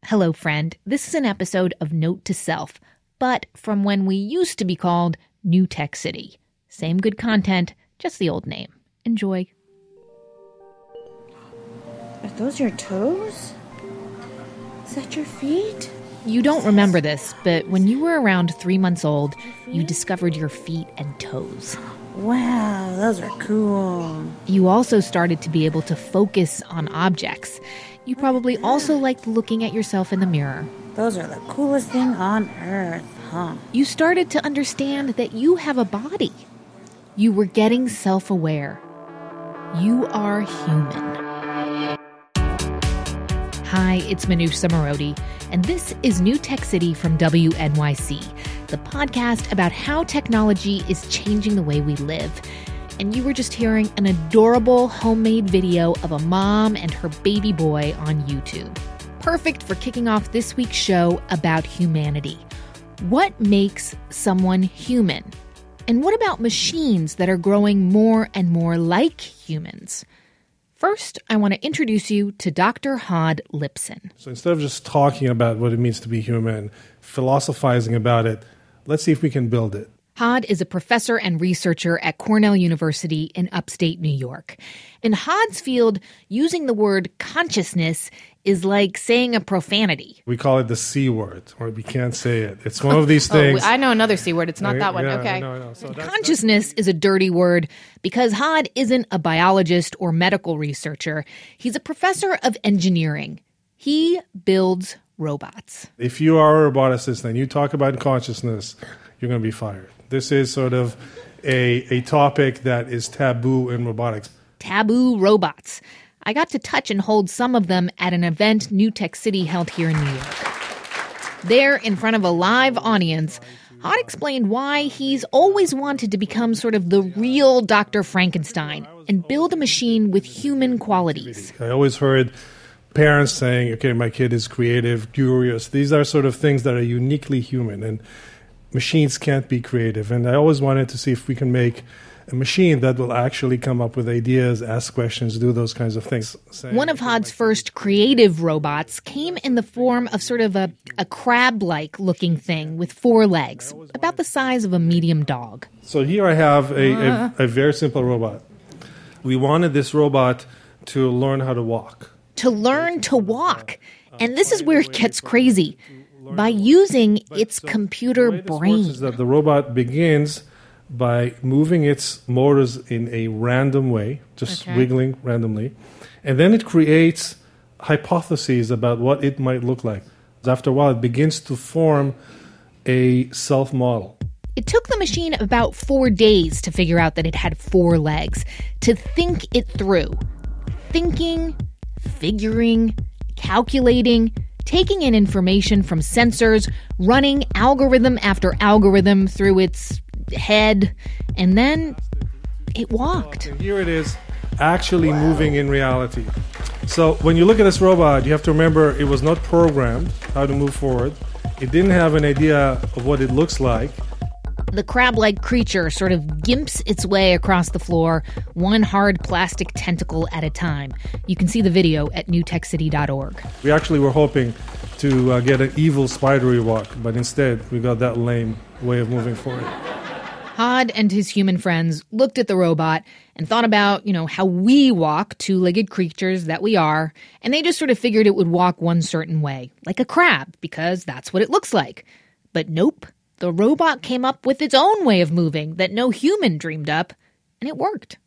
Hello, friend. This is an episode of Note to Self, but from when we used to be called New Tech City. Same good content, just the old name. Enjoy. Are those your toes? Is that your feet? You don't remember this, but when you were around 3 months old, you discovered your feet and toes. Wow, those are cool. You also started to be able to focus on objects. You probably also liked looking at yourself in the mirror. Those are the coolest thing on earth, huh? You started to understand that you have a body. You were getting self-aware. You are human. Hi, it's Manoush Zomorodi, and this is New Tech City from WNYC, the podcast about how technology is changing the way we live. And you were just hearing an adorable homemade video of a mom and her baby boy on YouTube. Perfect for kicking off this week's show about humanity. What makes someone human? And what about machines that are growing more and more like humans? First, I want to introduce you to Dr. Hod Lipson. So instead of just talking about what it means to be human, philosophizing about it, let's see if we can build it. Hod is a professor and researcher at Cornell University in upstate New York. In Hod's field, using the word consciousness is like saying a profanity. We call it the C word, or we can't say it. It's one of these things. I know another C word. It's not that one. Yeah, okay. No. So Consciousness is a dirty word because Hod isn't a biologist or medical researcher. He's a professor of engineering. He builds robots. If you are a roboticist and you talk about consciousness, you're going to be fired. This is sort of a topic that is taboo in robotics. Taboo robots. I got to touch and hold some of them at an event New Tech City held here in New York. There, in front of a live audience, Hod explained why he's always wanted to become sort of the real Dr. Frankenstein and build a machine with human qualities. I always heard parents saying, okay, my kid is creative, curious. These are sort of things that are uniquely human, and machines can't be creative. And I always wanted to see if we can make a machine that will actually come up with ideas, ask questions, do those kinds of things. One of Hod's first creative robots came in the form of sort of a crab-like looking thing with 4 legs, about the size of a medium dog. So here I have a very simple robot. We wanted this robot to learn how to walk. To learn to walk. And this is where it gets crazy. By using its computer brain. Is that the robot begins by moving its motors in a random way, just wiggling randomly, and then it creates hypotheses about what it might look like. After a while, it begins to form a self-model. It took the machine about 4 days to figure out that it had 4 legs, to think it through. Thinking, figuring, calculating, taking in information from sensors, running algorithm after algorithm through its head, and then it walked. And here it is, actually moving in reality. So when you look at this robot, you have to remember it was not programmed how to move forward. It didn't have an idea of what it looks like. The crab-like creature sort of gimps its way across the floor, one hard plastic tentacle at a time. You can see the video at newtechcity.org. We actually were hoping to get an evil spidery walk, but instead we got that lame way of moving forward. Hod and his human friends looked at the robot and thought about, how we walk, 2-legged creatures that we are, and they just sort of figured it would walk one certain way, like a crab, because that's what it looks like. But nope. The robot came up with its own way of moving that no human dreamed up, and it worked.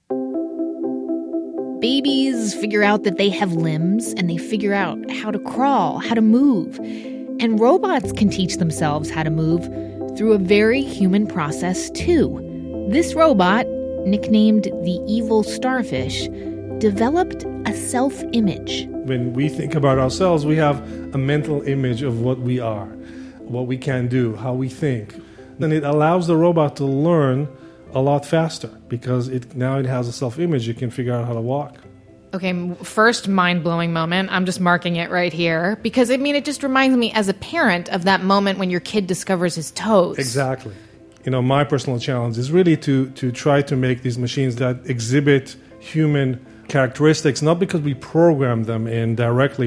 Babies figure out that they have limbs, and they figure out how to crawl, how to move. And robots can teach themselves how to move through a very human process, too. This robot, nicknamed the Evil Starfish, developed a self-image. When we think about ourselves, we have a mental image of what we are, what we can do, how we think. And it allows the robot to learn a lot faster because now it has a self-image. It can figure out how to walk. Okay, first mind-blowing moment. I'm just marking it right here because, it just reminds me as a parent of that moment when your kid discovers his toes. Exactly. My personal challenge is really to try to make these machines that exhibit human characteristics, not because we program them in directly,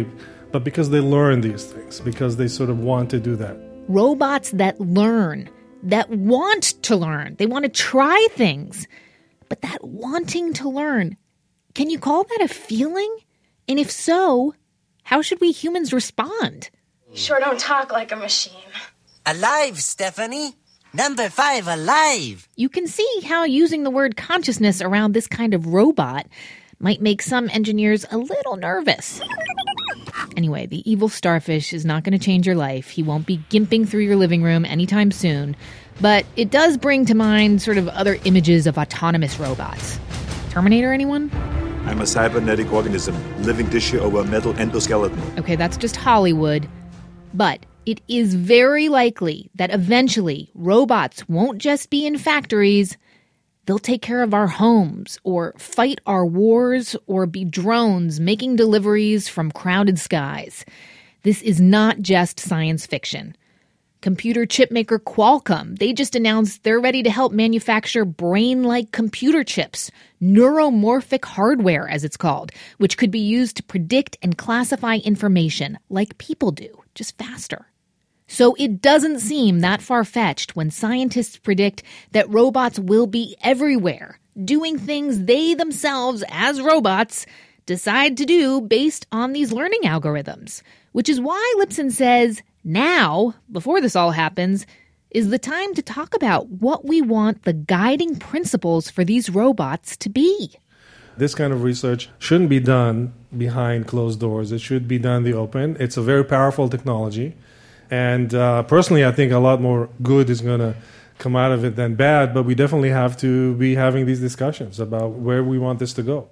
but because they learn these things, because they sort of want to do that. Robots that learn, that want to learn. They want to try things. But that wanting to learn, can you call that a feeling? And if so, how should we humans respond? You sure don't talk like a machine. Alive, Stephanie. Number 5, alive. You can see how using the word consciousness around this kind of robot might make some engineers a little nervous. Anyway, the evil starfish is not going to change your life. He won't be gimping through your living room anytime soon. But it does bring to mind sort of other images of autonomous robots. Terminator, anyone? I'm a cybernetic organism, living tissue over a metal endoskeleton. Okay, that's just Hollywood. But it is very likely that eventually robots won't just be in factories. They'll take care of our homes, or fight our wars, or be drones making deliveries from crowded skies. This is not just science fiction. Computer chip maker Qualcomm, they just announced they're ready to help manufacture brain-like computer chips, neuromorphic hardware as it's called, which could be used to predict and classify information like people do, just faster. So it doesn't seem that far-fetched when scientists predict that robots will be everywhere, doing things they themselves, as robots, decide to do based on these learning algorithms. Which is why Lipson says, now, before this all happens, is the time to talk about what we want the guiding principles for these robots to be. This kind of research shouldn't be done behind closed doors. It should be done in the open. It's a very powerful technology. And personally, I think a lot more good is going to come out of it than bad, but we definitely have to be having these discussions about where we want this to go.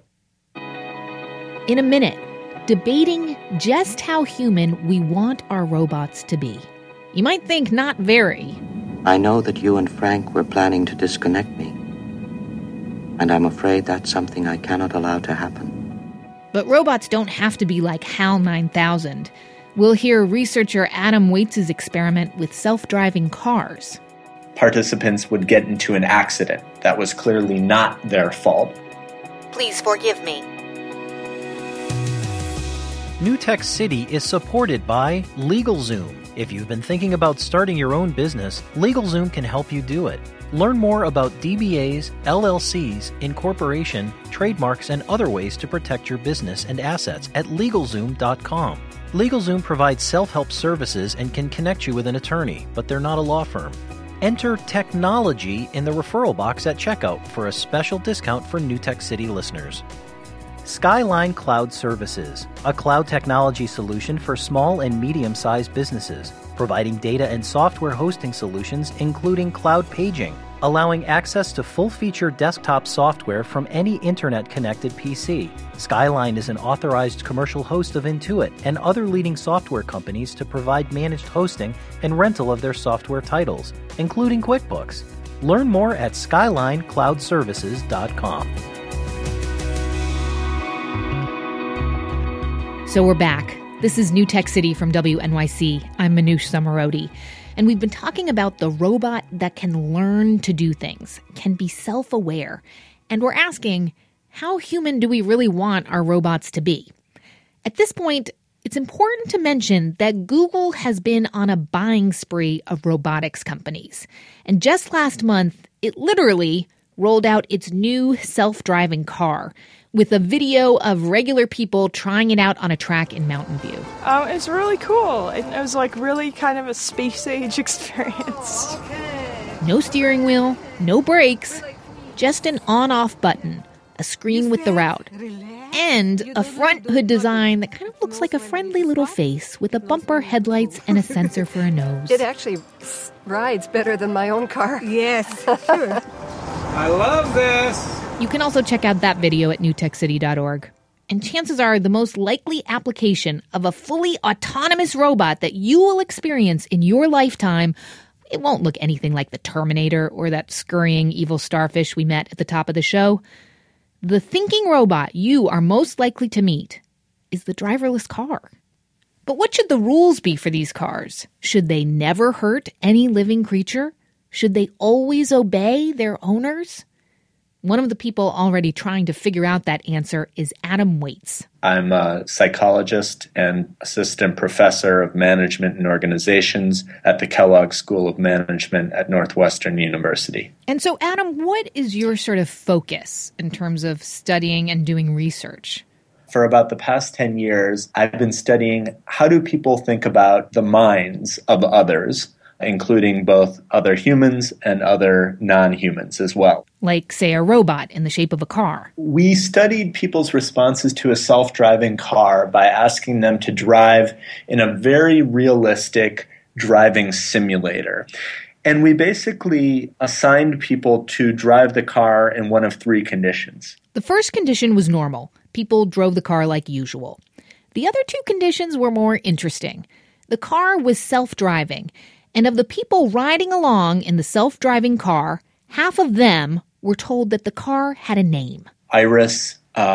In a minute, debating just how human we want our robots to be. You might think not very. I know that you and Frank were planning to disconnect me, and I'm afraid that's something I cannot allow to happen. But robots don't have to be like HAL 9000. We'll hear researcher Adam Waits' experiment with self-driving cars. Participants would get into an accident that was clearly not their fault. Please forgive me. New Tech City is supported by LegalZoom. If you've been thinking about starting your own business, LegalZoom can help you do it. Learn more about DBAs, LLCs, incorporation, trademarks, and other ways to protect your business and assets at LegalZoom.com. LegalZoom provides self-help services and can connect you with an attorney, but they're not a law firm. Enter technology in the referral box at checkout for a special discount for New Tech City listeners. Skyline Cloud Services, a cloud technology solution for small and medium-sized businesses, providing data and software hosting solutions including cloud paging, allowing access to full-feature desktop software from any internet-connected PC. Skyline is an authorized commercial host of Intuit and other leading software companies to provide managed hosting and rental of their software titles, including QuickBooks. Learn more at SkylineCloudServices.com. So we're back. This is New Tech City from WNYC. I'm Manoush Zomorodi. And we've been talking about the robot that can learn to do things, can be self-aware. And we're asking, how human do we really want our robots to be? At this point, it's important to mention that Google has been on a buying spree of robotics companies. And just last month, it literally rolled out its new self-driving car with a video of regular people trying it out on a track in Mountain View. It's really cool. It was like really kind of a space-age experience. No steering wheel, no brakes, just an on-off button, a screen with the route, and a front hood design that kind of looks like a friendly little face with a bumper, headlights, and a sensor for a nose. It actually rides better than my own car. Yes, sure. I love this. You can also check out that video at newtechcity.org. And chances are the most likely application of a fully autonomous robot that you will experience in your lifetime, it won't look anything like the Terminator or that scurrying evil starfish we met at the top of the show. The thinking robot you are most likely to meet is the driverless car. But what should the rules be for these cars? Should they never hurt any living creature? Should they always obey their owners? One of the people already trying to figure out that answer is Adam Waits. I'm a psychologist and assistant professor of management and organizations at the Kellogg School of Management at Northwestern University. And so, Adam, what is your sort of focus in terms of studying and doing research? For about the past 10 years, I've been studying how do people think about the minds of others, including both other humans and other non-humans as well. Like, say, a robot in the shape of a car. We studied people's responses to a self-driving car by asking them to drive in a very realistic driving simulator. And we basically assigned people to drive the car in one of three conditions. The first condition was normal. People drove the car like usual. The other two conditions were more interesting. The car was self-driving, and of the people riding along in the self-driving car, half of them were told that the car had a name. Iris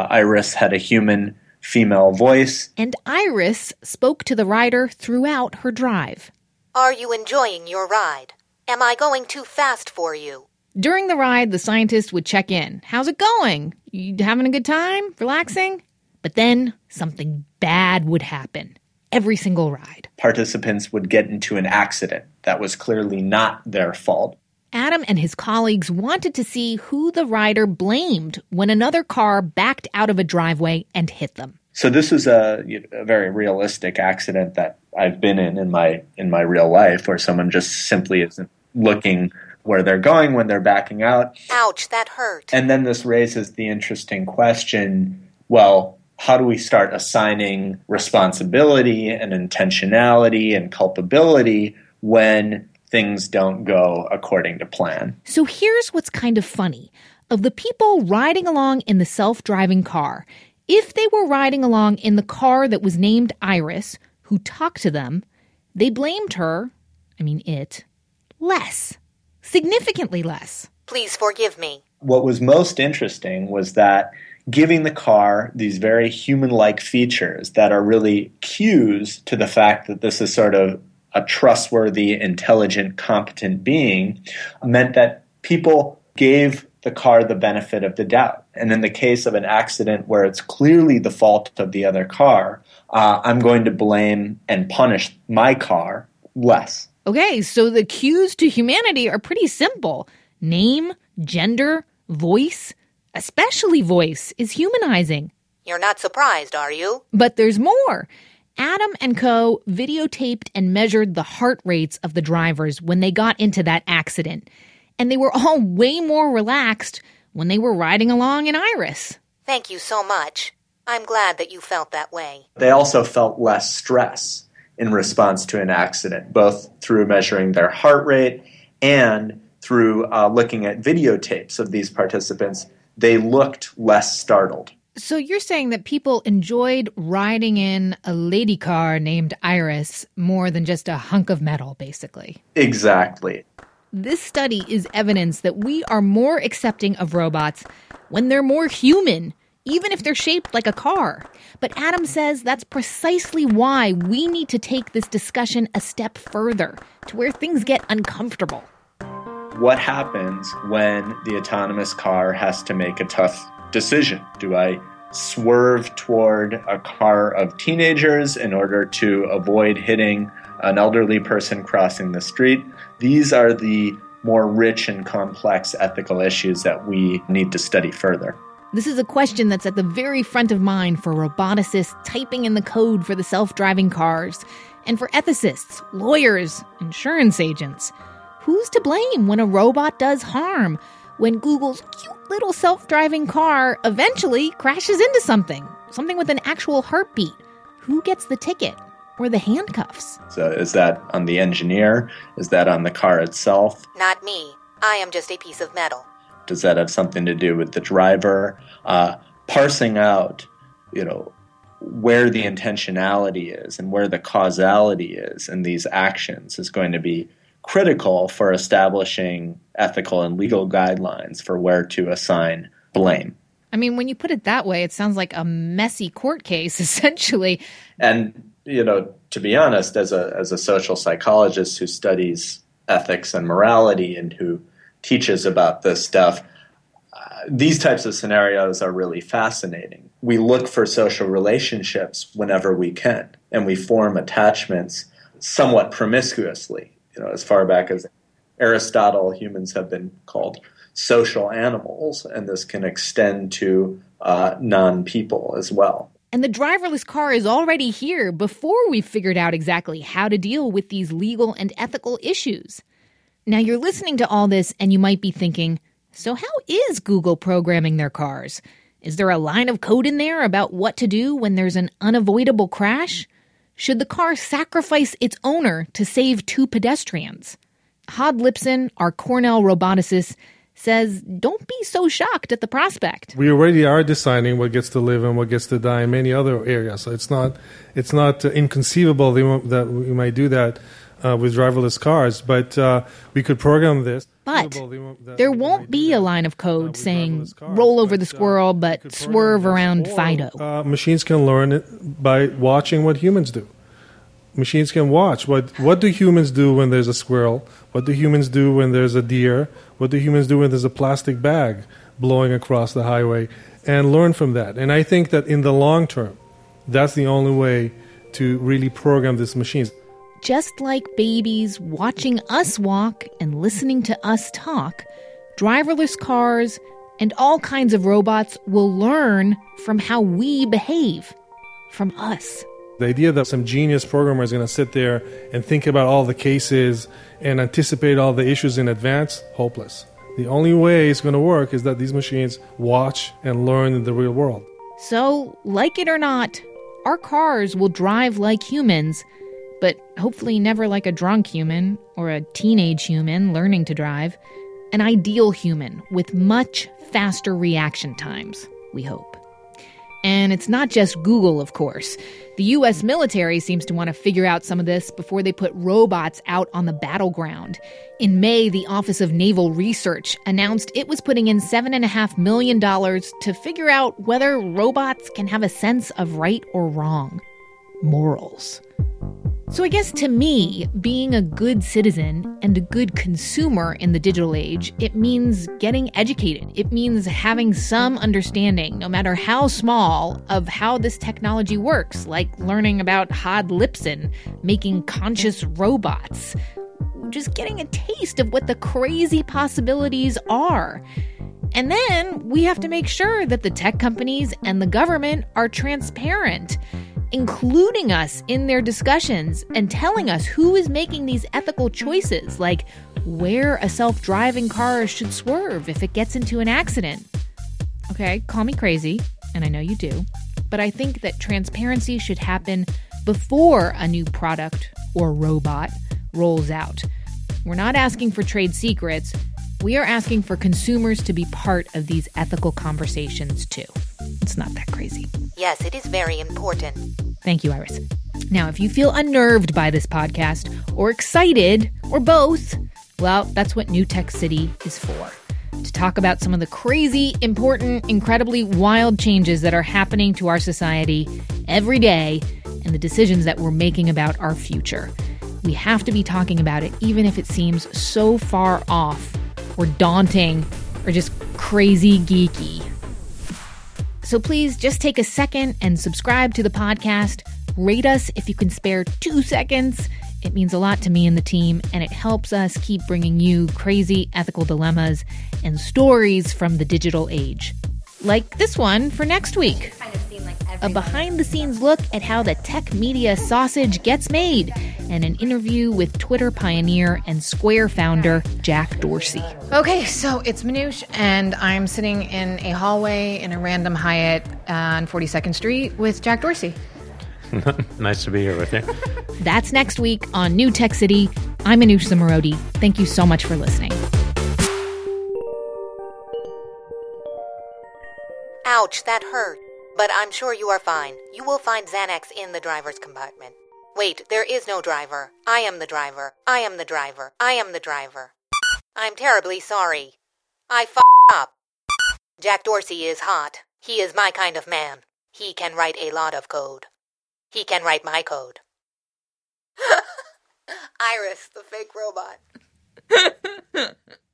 had a human female voice. And Iris spoke to the rider throughout her drive. Are you enjoying your ride? Am I going too fast for you? During the ride, the scientist would check in. How's it going? You having a good time? Relaxing? But then something bad would happen. Every single ride. Participants would get into an accident that was clearly not their fault. Adam and his colleagues wanted to see who the rider blamed when another car backed out of a driveway and hit them. So this is a very realistic accident that I've been in my real life, where someone just simply isn't looking where they're going when they're backing out. Ouch, that hurt. And then this raises the interesting question, well, how do we start assigning responsibility and intentionality and culpability when things don't go according to plan? So here's what's kind of funny. Of the people riding along in the self-driving car, if they were riding along in the car that was named Iris, who talked to them, they blamed her, less. Significantly less. Please forgive me. What was most interesting was that giving the car these very human-like features that are really cues to the fact that this is sort of a trustworthy, intelligent, competent being meant that people gave the car the benefit of the doubt. And in the case of an accident where it's clearly the fault of the other car, I'm going to blame and punish my car less. Okay, so the cues to humanity are pretty simple. Name, gender, voice. Especially voice is humanizing. You're not surprised, are you? But there's more. Adam and co. videotaped and measured the heart rates of the drivers when they got into that accident. And they were all way more relaxed when they were riding along in Iris. Thank you so much. I'm glad that you felt that way. They also felt less stress in response to an accident, both through measuring their heart rate and through looking at videotapes of these participants. They looked less startled. So you're saying that people enjoyed riding in a lady car named Iris more than just a hunk of metal, basically. Exactly. This study is evidence that we are more accepting of robots when they're more human, even if they're shaped like a car. But Adam says that's precisely why we need to take this discussion a step further, to where things get uncomfortable. What happens when the autonomous car has to make a tough decision? Do I swerve toward a car of teenagers in order to avoid hitting an elderly person crossing the street? These are the more rich and complex ethical issues that we need to study further. This is a question that's at the very front of mind for roboticists typing in the code for the self-driving cars, and for ethicists, lawyers, insurance agents. Who's to blame when a robot does harm? When Google's cute little self-driving car eventually crashes into something with an actual heartbeat? Who gets the ticket or the handcuffs? So is that on the engineer? Is that on the car itself? Not me. I am just a piece of metal. Does that have something to do with the driver? Parsing out, where the intentionality is and where the causality is in these actions is going to be critical for establishing ethical and legal guidelines for where to assign blame. When you put it that way, it sounds like a messy court case, essentially. And, to be honest, as a social psychologist who studies ethics and morality and who teaches about this stuff, these types of scenarios are really fascinating. We look for social relationships whenever we can, and we form attachments somewhat promiscuously. As far back as Aristotle, humans have been called social animals, and this can extend to non-people as well. And the driverless car is already here before we've figured out exactly how to deal with these legal and ethical issues. Now, you're listening to all this and you might be thinking, so how is Google programming their cars? Is there a line of code in there about what to do when there's an unavoidable crash? Should the car sacrifice its owner to save 2 pedestrians? Hod Lipson, our Cornell roboticist, says don't be so shocked at the prospect. We already are deciding what gets to live and what gets to die in many other areas. So it's not inconceivable that we might do that with driverless cars, but we could program this. But there won't be a line of code saying roll over the squirrel but swerve around Fido. Machines can learn it by watching what humans do. Machines can watch. What do humans do when there's a squirrel? What do humans do when there's a deer? What do humans do when there's a plastic bag blowing across the highway? And learn from that. And I think that in the long term, that's the only way to really program these machines. Just like babies watching us walk and listening to us talk, driverless cars and all kinds of robots will learn from how we behave, from us. The idea that some genius programmer is going to sit there and think about all the cases and anticipate all the issues in advance, hopeless. The only way it's going to work is that these machines watch and learn in the real world. So, like it or not, our cars will drive like humans, but hopefully never like a drunk human or a teenage human learning to drive. An ideal human with much faster reaction times, we hope. And it's not just Google, of course. The U.S. military seems to want to figure out some of this before they put robots out on the battleground. In May, the Office of Naval Research announced it was putting in $7.5 million to figure out whether robots can have a sense of right or wrong. Morals. So I guess to me, being a good citizen and a good consumer in the digital age, it means getting educated. It means having some understanding, no matter how small, of how this technology works, like learning about Hod Lipson making conscious robots. Just getting a taste of what the crazy possibilities are. And then we have to make sure that the tech companies and the government are transparent, including us in their discussions and telling us who is making these ethical choices, like where a self-driving car should swerve if it gets into an accident. Okay, call me crazy, and I know you do, but I think that transparency should happen before a new product or robot rolls out. We're not asking for trade secrets. We are asking for consumers to be part of these ethical conversations, too. It's not that crazy. Yes, it is very important. Thank you, Iris. Now, if you feel unnerved by this podcast, or excited, or both, well, that's what New Tech City is for. To talk about some of the crazy, important, incredibly wild changes that are happening to our society every day and the decisions that we're making about our future. We have to be talking about it, even if it seems so far off, or daunting, or just crazy geeky. So please just take a second and subscribe to the podcast. Rate us if you can spare 2 seconds. It means a lot to me and the team, and it helps us keep bringing you crazy ethical dilemmas and stories from the digital age. Like this one for next week. A behind-the-scenes look at how the tech media sausage gets made, and an interview with Twitter pioneer and Square founder Jack Dorsey. Okay, so it's Manoush, and I'm sitting in a hallway in a random Hyatt on 42nd Street with Jack Dorsey. Nice to be here with you. That's next week on New Tech City. I'm Manoush Zomorodi. Thank you so much for listening. Ouch, that hurt. But I'm sure you are fine. You will find Xanax in the driver's compartment. Wait, there is no driver. I am the driver. I am the driver. I am the driver. I'm terribly sorry. I f***ed up. Jack Dorsey is hot. He is my kind of man. He can write a lot of code. He can write my code. Iris, the fake robot.